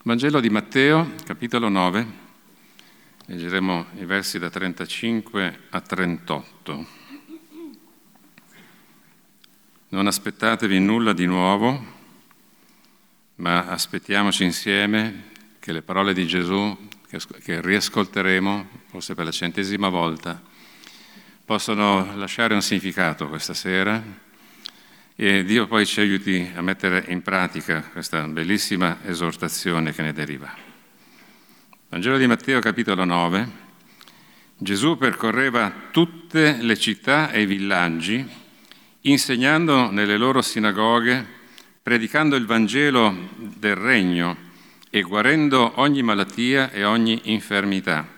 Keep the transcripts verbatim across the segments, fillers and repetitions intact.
Vangelo di Matteo, capitolo nove, leggeremo i versi da trentacinque a trentotto. Non aspettatevi nulla di nuovo, ma aspettiamoci insieme che le parole di Gesù, che riascolteremo, forse per la centesima volta, possano lasciare un significato questa sera e Dio poi ci aiuti a mettere in pratica questa bellissima esortazione che ne deriva. Vangelo di Matteo, capitolo nove. Gesù percorreva tutte le città e i villaggi, insegnando nelle loro sinagoghe, predicando il Vangelo del Regno e guarendo ogni malattia e ogni infermità.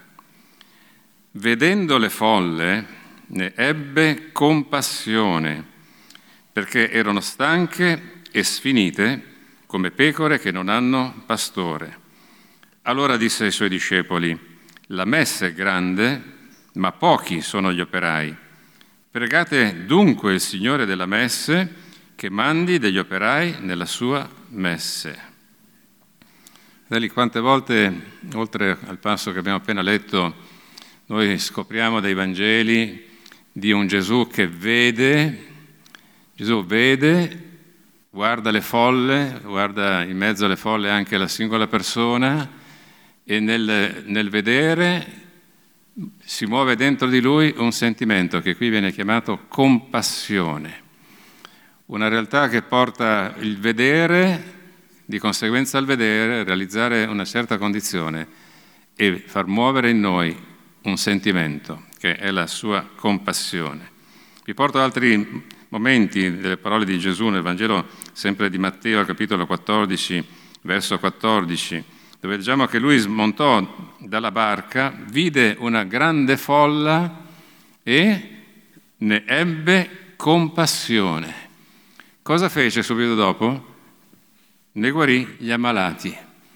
Vedendo le folle, ne ebbe compassione, perché erano stanche e sfinite come pecore che non hanno pastore. Allora disse ai suoi discepoli: la messe è grande, ma pochi sono gli operai. Pregate dunque il Signore della messe che mandi degli operai nella sua messe. Fratelli, quante volte, oltre al passo che abbiamo appena letto, noi scopriamo dai Vangeli di un Gesù che vede, Gesù vede, guarda le folle, guarda in mezzo alle folle anche la singola persona e nel, nel vedere si muove dentro di lui un sentimento che qui viene chiamato compassione. Una realtà che porta il vedere, di conseguenza al vedere, realizzare una certa condizione e far muovere in noi un sentimento che è la sua compassione. Vi porto altri momenti delle parole di Gesù nel Vangelo sempre di Matteo, capitolo quattordici, verso quattordici, dove leggiamo che lui smontò dalla barca, vide una grande folla e ne ebbe compassione. Cosa fece subito dopo? Ne guarì gli ammalati.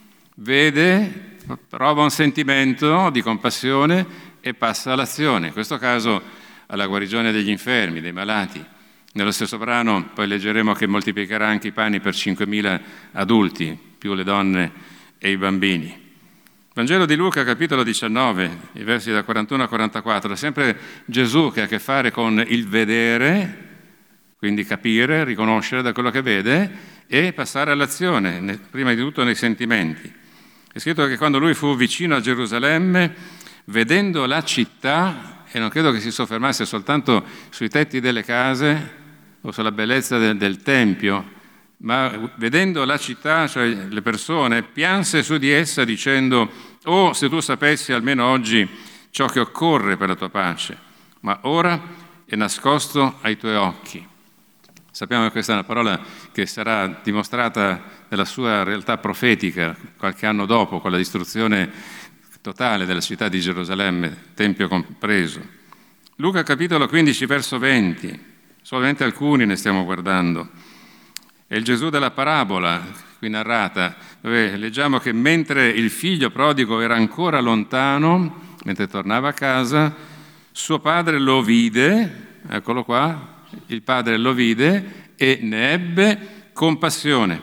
Vede, prova un sentimento di compassione e passa all'azione. In questo caso alla guarigione degli infermi, dei malati. Nello stesso brano poi leggeremo che moltiplicherà anche i pani per cinquemila adulti, più le donne e i bambini. Vangelo di Luca, capitolo diciannove, i versi da quarantuno a quarantaquattro, sempre Gesù che ha a che fare con il vedere, quindi capire, riconoscere da quello che vede e passare all'azione, prima di tutto nei sentimenti. È scritto che quando lui fu vicino a Gerusalemme, vedendo la città, e non credo che si soffermasse soltanto sui tetti delle case o sulla bellezza del, del Tempio, ma vedendo la città, cioè le persone, pianse su di essa dicendo: «Oh, se tu sapessi almeno oggi ciò che occorre per la tua pace, ma ora è nascosto ai tuoi occhi». Sappiamo che questa è una parola che sarà dimostrata nella sua realtà profetica qualche anno dopo, con la distruzione totale della città di Gerusalemme, Tempio compreso. Luca capitolo quindici, verso venti, solamente alcuni ne stiamo guardando. È il Gesù della parabola qui narrata, dove leggiamo che mentre il figlio prodigo era ancora lontano, mentre tornava a casa, suo padre lo vide, eccolo qua, il padre lo vide e ne ebbe compassione.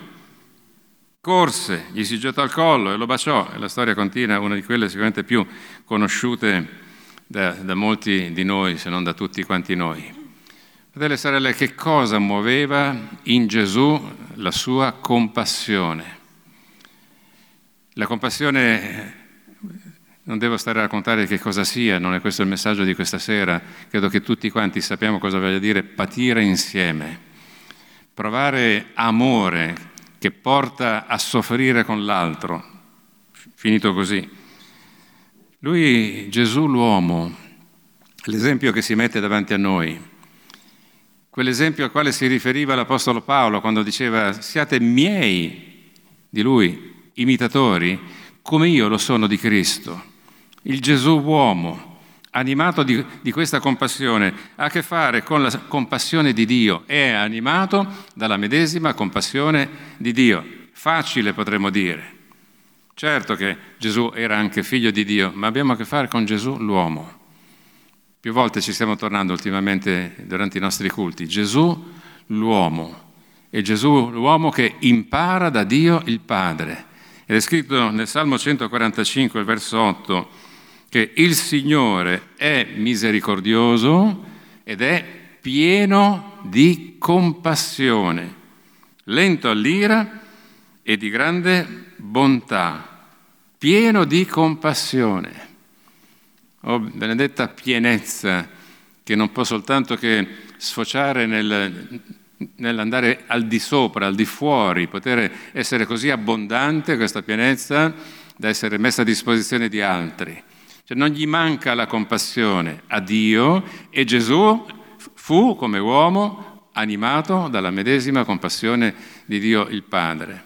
Corse, gli si gettò al collo e lo baciò. E la storia continua, una di quelle sicuramente più conosciute da, da molti di noi, se non da tutti quanti noi. Fratelli e sorelle, che cosa muoveva in Gesù la sua compassione? La compassione, non devo stare a raccontare che cosa sia, non è questo il messaggio di questa sera. Credo che tutti quanti sappiamo cosa voglia dire patire insieme, provare amore che porta a soffrire con l'altro. Finito così. Lui, Gesù l'uomo, l'esempio che si mette davanti a noi, quell'esempio al quale si riferiva l'Apostolo Paolo quando diceva: siate miei, di lui, imitatori, come io lo sono di Cristo. Il Gesù uomo, animato di, di questa compassione, ha a che fare con la compassione di Dio, è animato dalla medesima compassione di Dio. Facile potremmo dire. Certo che Gesù era anche figlio di Dio, ma abbiamo a che fare con Gesù l'uomo. Più volte ci stiamo tornando ultimamente durante i nostri culti. Gesù l'uomo, è Gesù l'uomo che impara da Dio il Padre Ed è scritto nel Salmo centoquarantacinque, verso otto, che il Signore è misericordioso ed è pieno di compassione, lento all'ira e di grande bontà, pieno di compassione. Oh, benedetta pienezza, che non può soltanto che sfociare nel, nell'andare al di sopra, al di fuori, poter essere così abbondante, questa pienezza, da essere messa a disposizione di altri. Cioè non gli manca la compassione a Dio, e Gesù fu, come uomo, animato dalla medesima compassione di Dio il Padre.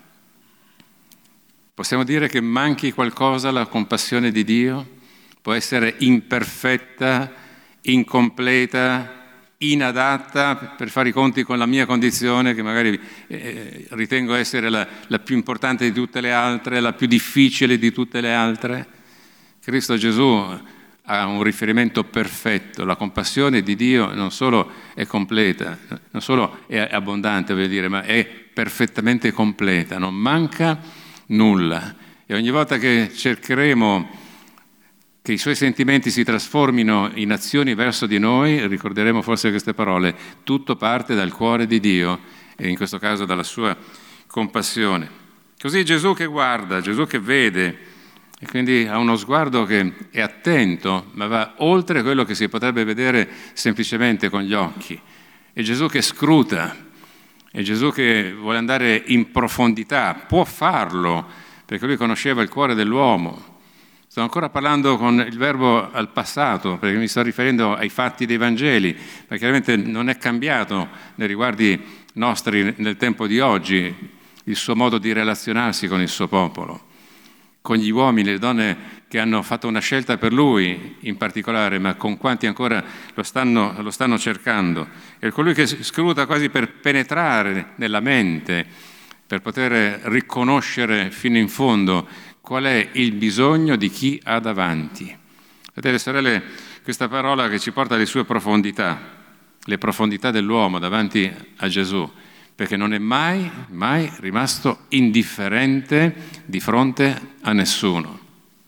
Possiamo dire che manchi qualcosa alla compassione di Dio? Può essere imperfetta, incompleta, inadatta per fare i conti con la mia condizione, che magari eh, ritengo essere la, la più importante di tutte le altre, la più difficile di tutte le altre. Cristo Gesù ha un riferimento perfetto. La compassione di Dio non solo è completa, non solo è abbondante, voglio dire, ma è perfettamente completa, non manca nulla. E ogni volta che cercheremo che i suoi sentimenti si trasformino in azioni verso di noi, ricorderemo forse queste parole: tutto parte dal cuore di Dio, e in questo caso dalla sua compassione. Così Gesù che guarda, Gesù che vede, e quindi ha uno sguardo che è attento, ma va oltre quello che si potrebbe vedere semplicemente con gli occhi. È Gesù che scruta, è Gesù che vuole andare in profondità, può farlo, perché lui conosceva il cuore dell'uomo. Sto ancora parlando con il verbo al passato, perché mi sto riferendo ai fatti dei Vangeli, perché chiaramente non è cambiato nei riguardi nostri nel tempo di oggi il suo modo di relazionarsi con il suo popolo, con gli uomini e le donne che hanno fatto una scelta per lui in particolare, ma con quanti ancora lo stanno, lo stanno cercando. È colui che scruta quasi per penetrare nella mente, per poter riconoscere fino in fondo qual è il bisogno di chi ha davanti. Fratelli e sorelle, questa parola che ci porta alle sue profondità, le profondità dell'uomo davanti a Gesù, perché non è mai, mai rimasto indifferente di fronte a nessuno. Non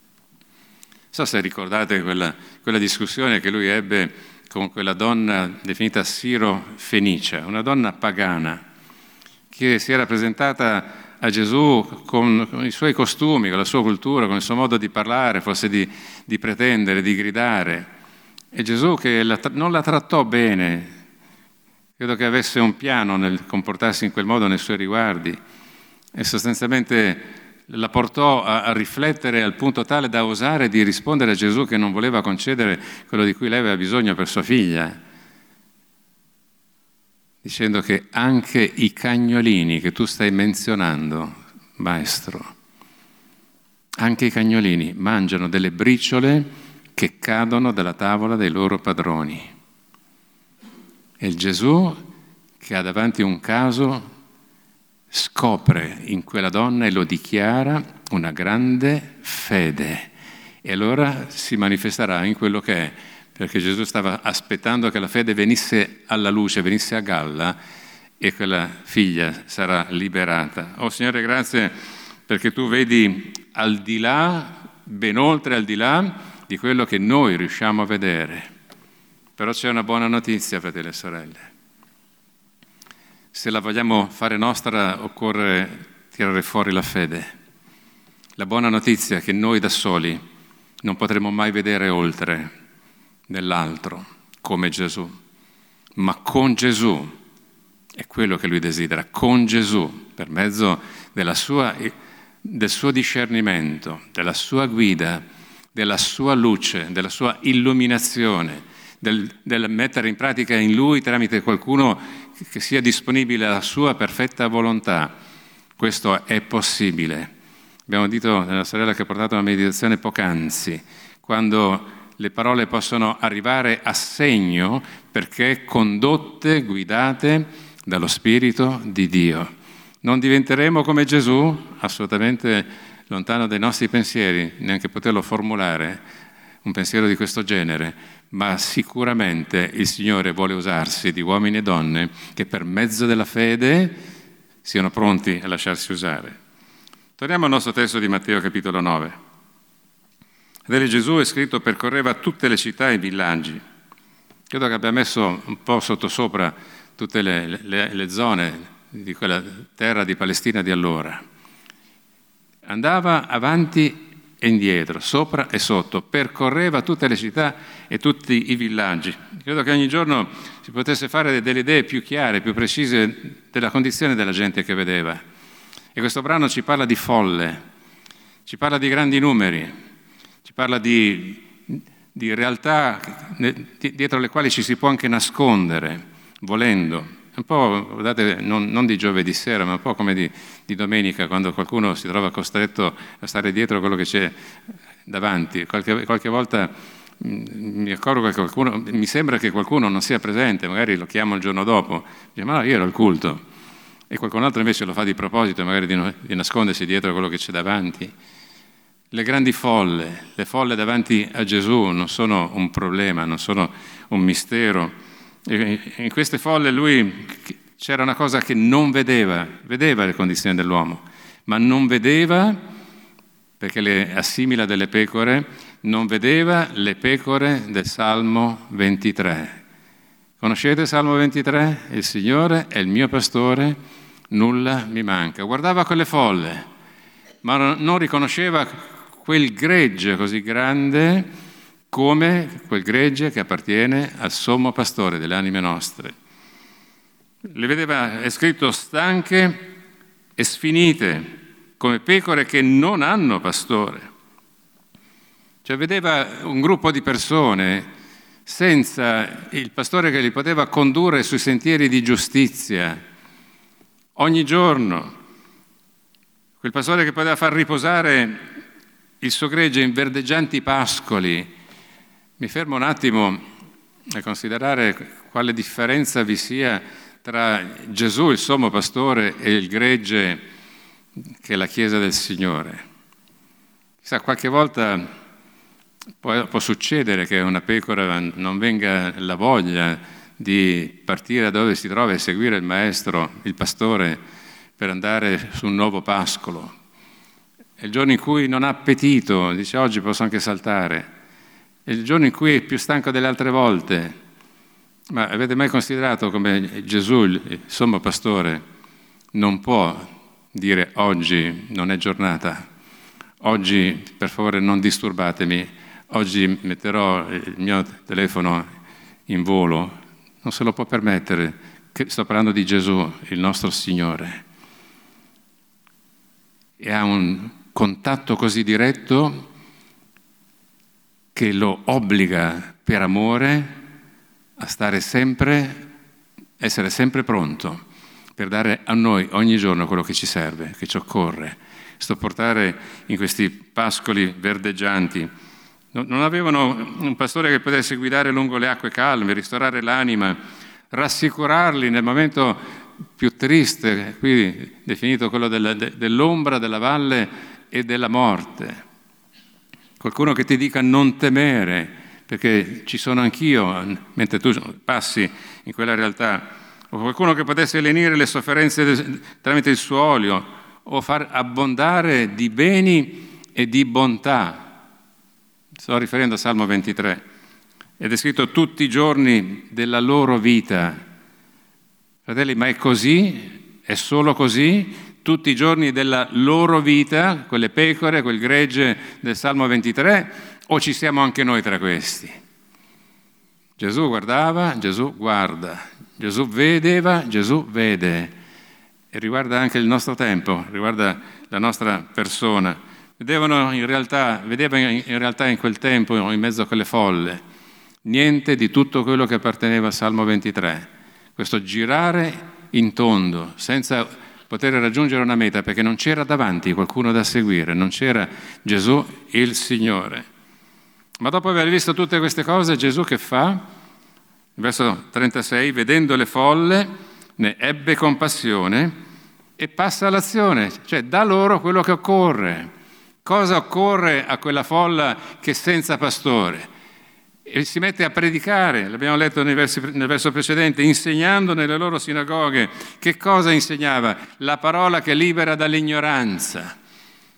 so se ricordate quella, quella discussione che lui ebbe con quella donna definita Siro-Fenicia, una donna pagana, che si era presentata a Gesù con, con i suoi costumi, con la sua cultura, con il suo modo di parlare, forse di, di pretendere, di gridare. E Gesù che la, non la trattò bene, credo che avesse un piano nel comportarsi in quel modo nei suoi riguardi, e sostanzialmente la portò a, a riflettere al punto tale da osare di rispondere a Gesù che non voleva concedere quello di cui lei aveva bisogno per sua figlia, dicendo che anche i cagnolini che tu stai menzionando, maestro, anche i cagnolini mangiano delle briciole che cadono dalla tavola dei loro padroni. E il Gesù che ha davanti un caso scopre in quella donna e lo dichiara una grande fede, e allora si manifesterà in quello che è, perché Gesù stava aspettando che la fede venisse alla luce, venisse a galla, e quella figlia sarà liberata. Oh Signore, grazie perché tu vedi al di là, ben oltre al di là di quello che noi riusciamo a vedere. Però c'è una buona notizia, fratelli e sorelle. Se la vogliamo fare nostra, occorre tirare fuori la fede. La buona notizia è che noi da soli non potremo mai vedere oltre nell'altro come Gesù, ma con Gesù è quello che lui desidera, con Gesù, per mezzo della sua, del suo discernimento, della sua guida, della sua luce, della sua illuminazione, del, del mettere in pratica in lui tramite qualcuno che sia disponibile alla sua perfetta volontà. Questo è possibile. Abbiamo detto nella sorella che ha portato una meditazione poc'anzi, quando le parole possono arrivare a segno perché condotte, guidate dallo Spirito di Dio. Non diventeremo come Gesù, assolutamente lontano dai nostri pensieri, neanche poterlo formulare, un pensiero di questo genere, ma sicuramente il Signore vuole usarsi di uomini e donne che per mezzo della fede siano pronti a lasciarsi usare. Torniamo al nostro testo di Matteo capitolo nove. Vedete, Gesù è scritto percorreva tutte le città e i villaggi. Credo che abbia messo un po' sottosopra tutte le, le, le zone di quella terra di Palestina di allora. Andava avanti e indietro, sopra e sotto, percorreva tutte le città e tutti i villaggi. Credo che ogni giorno si potesse fare delle idee più chiare, più precise della condizione della gente che vedeva. E questo brano ci parla di folle, ci parla di grandi numeri, ci parla di, di realtà dietro le quali ci si può anche nascondere, volendo. Un po', guardate, non, non di giovedì sera, ma un po' come di, di domenica, quando qualcuno si trova costretto a stare dietro quello che c'è davanti. Qualche, qualche volta mh, mi accorgo che qualcuno, mi sembra che qualcuno non sia presente, magari lo chiamo il giorno dopo, dice, ma no, io ero al culto. E qualcun altro invece lo fa di proposito, magari di, no, di nascondersi dietro quello che c'è davanti. Le grandi folle, le folle davanti a Gesù non sono un problema, non sono un mistero. In queste folle lui c'era una cosa che non vedeva, vedeva le condizioni dell'uomo, ma non vedeva, perché le assimila delle pecore, non vedeva le pecore del Salmo ventitré. Conoscete il Salmo ventitré? Il Signore è il mio pastore, nulla mi manca. Guardava quelle folle, ma non riconosceva quel gregge così grande come quel gregge che appartiene al sommo pastore delle anime nostre. Le vedeva, è scritto, stanche e sfinite, come pecore che non hanno pastore. Cioè vedeva un gruppo di persone senza il pastore che li poteva condurre sui sentieri di giustizia ogni giorno. Quel pastore che poteva far riposare il suo gregge in verdeggianti pascoli. Mi fermo un attimo a considerare quale differenza vi sia tra Gesù, il sommo pastore, e il gregge che è la Chiesa del Signore. Chissà, qualche volta può, può succedere che una pecora non venga la voglia di partire da dove si trova e seguire il maestro, il pastore, per andare su un nuovo pascolo. È il giorno in cui non ha appetito, dice oggi posso anche saltare. È il giorno in cui è più stanco delle altre volte. Ma avete mai considerato come Gesù, il sommo pastore, non può dire oggi non è giornata, oggi per favore non disturbatemi, oggi metterò il mio telefono in volo? Non se lo può permettere. Sto parlando di Gesù, il nostro Signore. E ha un contatto così diretto che lo obbliga per amore a stare sempre, essere sempre pronto per dare a noi ogni giorno quello che ci serve, che ci occorre. Sto portare in questi pascoli verdeggianti. Non avevano un pastore che potesse guidare lungo le acque calme, ristorare l'anima, rassicurarli nel momento più triste, qui definito quello della, de, dell'ombra, della valle e della morte. Qualcuno che ti dica non temere, perché ci sono anch'io, mentre tu passi in quella realtà. O qualcuno che potesse lenire le sofferenze de, tramite il suo olio, o far abbondare di beni e di bontà. Sto riferendo a Salmo ventitré. Ed è scritto tutti i giorni della loro vita. Fratelli, ma è così? È solo così? Tutti i giorni della loro vita, quelle pecore, quel gregge del Salmo ventitré, o ci siamo anche noi tra questi? Gesù guardava, Gesù guarda, Gesù vedeva, Gesù vede, e riguarda anche il nostro tempo, riguarda la nostra persona. Vedevano in realtà, vedeva in realtà in quel tempo, in mezzo a quelle folle, niente di tutto quello che apparteneva al Salmo ventitré, questo girare in tondo, senza poter raggiungere una meta, perché non c'era davanti qualcuno da seguire, non c'era Gesù il Signore. Ma dopo aver visto tutte queste cose, Gesù che fa? Verso trentasei, vedendo le folle, ne ebbe compassione e passa all'azione, cioè dà loro quello che occorre. Cosa occorre a quella folla che è senza pastore? E si mette a predicare, l'abbiamo letto nei versi, nel verso precedente, insegnando nelle loro sinagoghe. Che cosa insegnava? La parola che libera dall'ignoranza.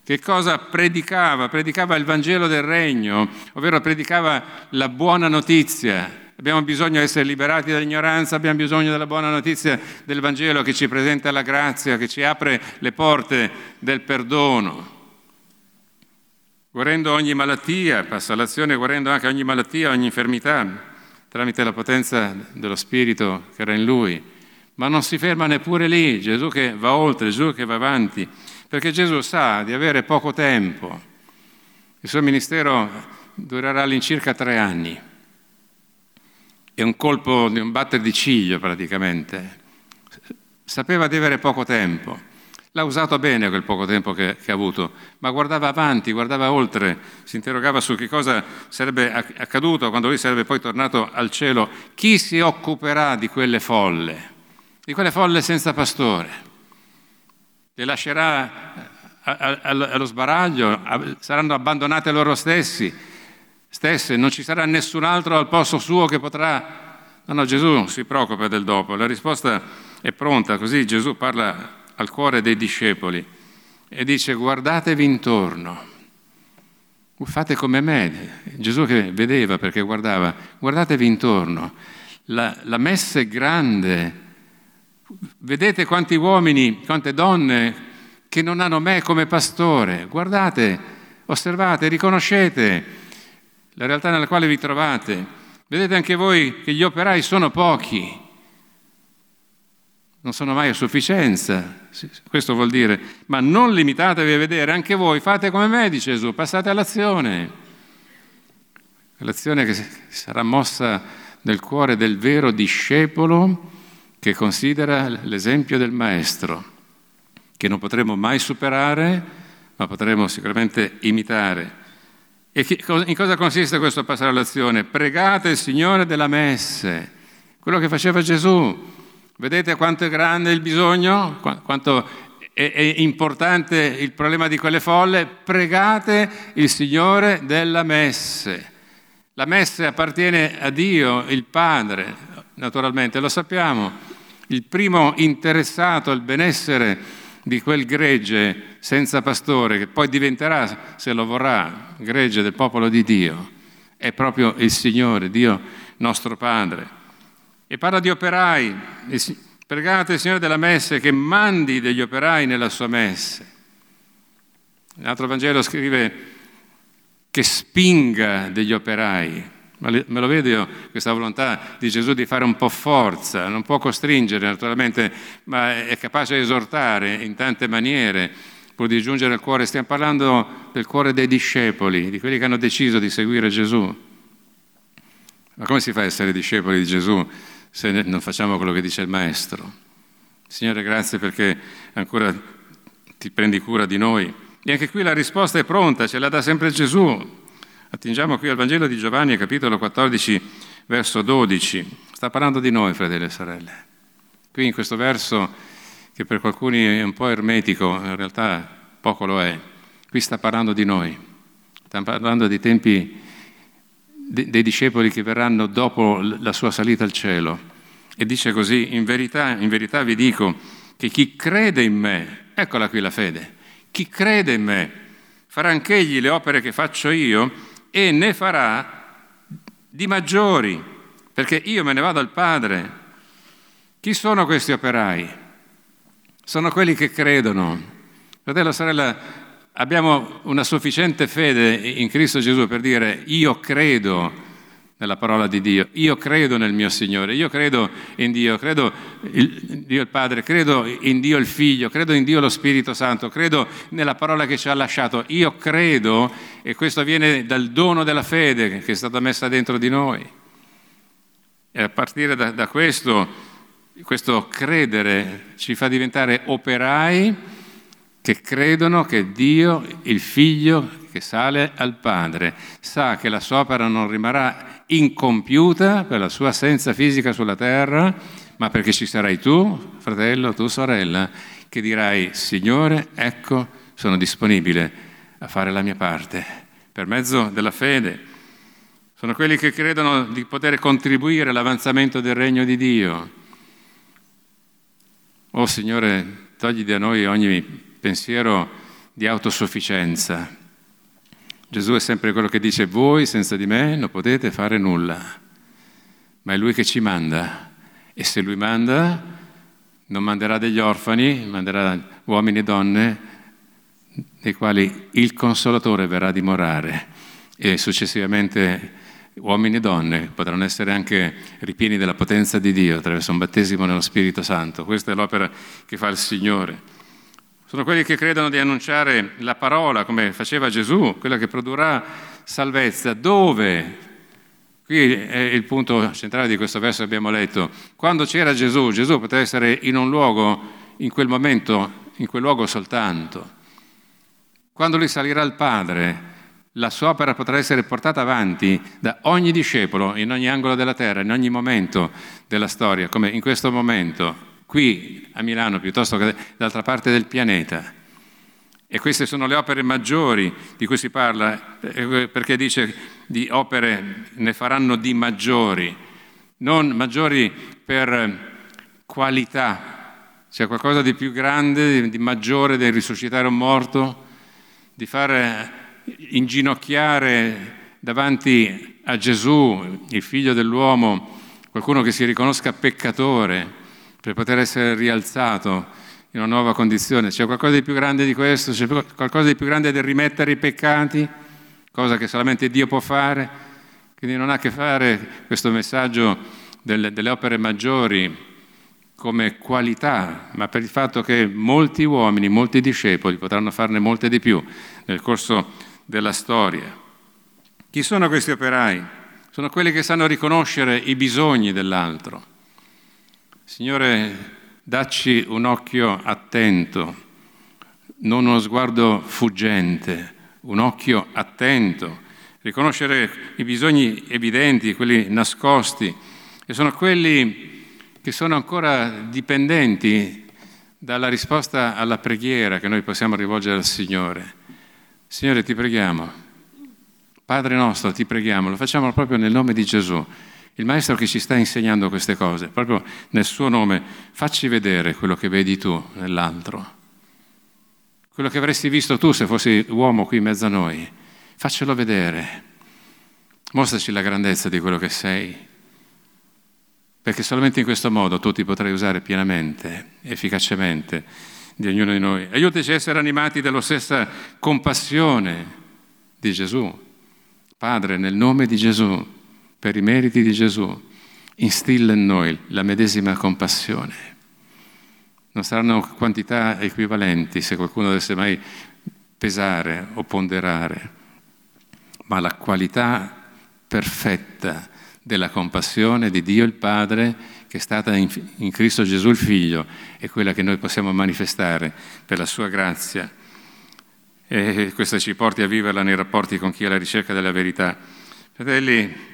Che cosa predicava? Predicava il Vangelo del Regno, ovvero predicava la buona notizia. Abbiamo bisogno di essere liberati dall'ignoranza, abbiamo bisogno della buona notizia del Vangelo che ci presenta la grazia, che ci apre le porte del perdono. Guarendo ogni malattia, passa all'azione guarendo anche ogni malattia, ogni infermità, tramite la potenza dello Spirito che era in Lui. Ma non si ferma neppure lì, Gesù che va oltre, Gesù che va avanti, perché Gesù sa di avere poco tempo. Il suo ministero durerà all'incirca tre anni. È un colpo di un batter di ciglio praticamente. Sapeva di avere poco tempo. L'ha usato bene quel poco tempo che, che ha avuto, ma guardava avanti, guardava oltre, si interrogava su che cosa sarebbe accaduto quando lui sarebbe poi tornato al cielo. Chi si occuperà di quelle folle? Di quelle folle senza pastore? Le lascerà allo sbaraglio, saranno abbandonate loro stessi, stesse, non ci sarà nessun altro al posto suo che potrà... No, no, Gesù si preoccupa del dopo, la risposta è pronta, così Gesù parla al cuore dei discepoli e dice: guardatevi intorno, fate come me. Gesù che vedeva perché guardava, guardatevi intorno, la, la messe è grande. Vedete quanti uomini, quante donne che non hanno me come pastore. Guardate, osservate, riconoscete la realtà nella quale vi trovate. Vedete anche voi che gli operai sono pochi, non sono mai a sufficienza. Questo vuol dire, ma non limitatevi a vedere, anche voi fate come me, dice Gesù, passate all'azione. L'azione che sarà mossa nel cuore del vero discepolo che considera l'esempio del Maestro, che non potremo mai superare, ma potremo sicuramente imitare. E in cosa consiste questo passare all'azione? Pregate il Signore della messe, quello che faceva Gesù. Vedete quanto è grande il bisogno, quanto è, è importante il problema di quelle folle? Pregate il Signore della messe. La messe appartiene a Dio, il Padre, naturalmente, lo sappiamo. Il primo interessato al benessere di quel gregge senza pastore, che poi diventerà, se lo vorrà, gregge del popolo di Dio, è proprio il Signore, Dio nostro Padre. E parla di operai. Pregate il Signore della messe che mandi degli operai nella sua messe. L'altro Vangelo scrive che spinga degli operai. Ma me lo vedo io, questa volontà di Gesù di fare un po' forza, non può costringere naturalmente, ma è capace di esortare in tante maniere, pur di giungere al cuore. Stiamo parlando del cuore dei discepoli, di quelli che hanno deciso di seguire Gesù. Ma come si fa a essere discepoli di Gesù se non facciamo quello che dice il Maestro? Signore, grazie perché ancora ti prendi cura di noi. E anche qui la risposta è pronta, ce la dà sempre Gesù. Attingiamo qui al Vangelo di Giovanni, capitolo quattordici, verso dodici. Sta parlando di noi, fratelli e sorelle. Qui in questo verso, che per alcuni è un po' ermetico, in realtà poco lo è, qui sta parlando di noi. Sta parlando dei tempi dei discepoli che verranno dopo la sua salita al cielo. E dice così: in verità, in verità vi dico che chi crede in me, eccola qui la fede, chi crede in me farà anch'egli le opere che faccio io e ne farà di maggiori, perché io me ne vado al Padre. Chi sono questi operai? Sono quelli che credono. Fratello, sorella, abbiamo una sufficiente fede in Cristo Gesù per dire: io credo nella parola di Dio, io credo nel mio Signore, io credo in Dio, credo in Dio il Padre, credo in Dio il Figlio, credo in Dio lo Spirito Santo, credo nella parola che ci ha lasciato, io credo, e questo viene dal dono della fede che è stata messa dentro di noi. E a partire da, da questo, questo credere ci fa diventare operai che credono che Dio, il Figlio che sale al Padre, sa che la sua opera non rimarrà incompiuta per la sua assenza fisica sulla terra, ma perché ci sarai tu, fratello, tu sorella, che dirai: Signore, ecco, sono disponibile a fare la mia parte per mezzo della fede. Sono quelli che credono di poter contribuire all'avanzamento del regno di Dio. Oh Signore, togli da noi ogni pensiero di autosufficienza. Gesù è sempre quello che dice: voi senza di me non potete fare nulla, ma è Lui che ci manda, e se Lui manda non manderà degli orfani, manderà uomini e donne nei quali il Consolatore verrà a dimorare, e successivamente uomini e donne potranno essere anche ripieni della potenza di Dio attraverso un battesimo nello Spirito Santo. Questa è l'opera che fa il Signore. Sono quelli che credono di annunciare la parola, come faceva Gesù, quella che produrrà salvezza. Dove? Qui è il punto centrale di questo verso che abbiamo letto. Quando c'era Gesù, Gesù poteva essere in un luogo, in quel momento, in quel luogo soltanto. Quando Lui salirà al Padre, la sua opera potrà essere portata avanti da ogni discepolo, in ogni angolo della terra, in ogni momento della storia, come in questo momento, qui a Milano piuttosto che dall'altra parte del pianeta. E queste sono le opere maggiori di cui si parla, perché dice di opere ne faranno di maggiori, non maggiori per qualità. C'è qualcosa di più grande, di maggiore del risuscitare un morto, di fare inginocchiare davanti a Gesù, il Figlio dell'uomo, qualcuno che si riconosca peccatore per poter essere rialzato in una nuova condizione. C'è qualcosa di più grande di questo? C'è qualcosa di più grande del rimettere i peccati? Cosa che solamente Dio può fare? Quindi non ha a che fare questo messaggio delle, delle opere maggiori come qualità, ma per il fatto che molti uomini, molti discepoli potranno farne molte di più nel corso della storia. Chi sono questi operai? Sono quelli che sanno riconoscere i bisogni dell'altro. Signore, dacci un occhio attento, non uno sguardo fuggente, un occhio attento, riconoscere i bisogni evidenti, quelli nascosti, che sono quelli che sono ancora dipendenti dalla risposta alla preghiera che noi possiamo rivolgere al Signore. Signore, ti preghiamo. Padre nostro, ti preghiamo. Lo facciamo proprio nel nome di Gesù. Il Maestro che ci sta insegnando queste cose, proprio nel suo nome, facci vedere quello che vedi tu nell'altro. Quello che avresti visto tu se fossi uomo qui in mezzo a noi. Faccelo vedere. Mostraci la grandezza di quello che sei. Perché solamente in questo modo tu ti potrai usare pienamente, efficacemente di ognuno di noi. Aiutaci a essere animati dalla stessa compassione di Gesù. Padre, nel nome di Gesù, per i meriti di Gesù, instilla in noi la medesima compassione. Non saranno quantità equivalenti se qualcuno dovesse mai pesare o ponderare, ma la qualità perfetta della compassione di Dio il Padre, che è stata in, in Cristo Gesù il Figlio, è quella che noi possiamo manifestare per la sua grazia. E questo ci porti a viverla nei rapporti con chi è alla ricerca della verità. Fratelli,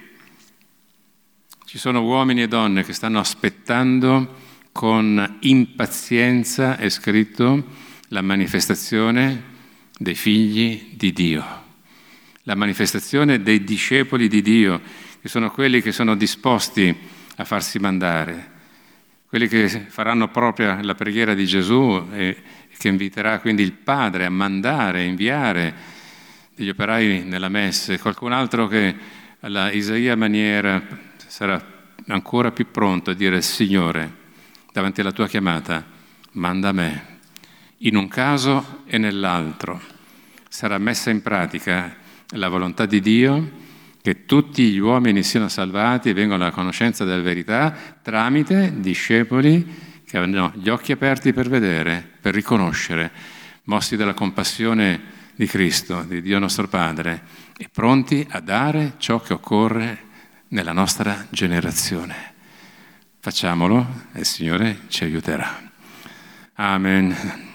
ci sono uomini e donne che stanno aspettando con impazienza, è scritto, la manifestazione dei figli di Dio, la manifestazione dei discepoli di Dio, che sono quelli che sono disposti a farsi mandare, quelli che faranno propria la preghiera di Gesù e che inviterà quindi il Padre a mandare, a inviare degli operai nella messe, qualcun altro che alla Isaia maniera sarà ancora più pronto a dire: Signore, davanti alla tua chiamata, manda me. In un caso e nell'altro sarà messa in pratica la volontà di Dio, che tutti gli uomini siano salvati e vengano alla conoscenza della verità tramite discepoli che hanno gli occhi aperti per vedere, per riconoscere, mossi dalla compassione di Cristo, di Dio nostro Padre, e pronti a dare ciò che occorre nella nostra generazione. Facciamolo e il Signore ci aiuterà. Amen.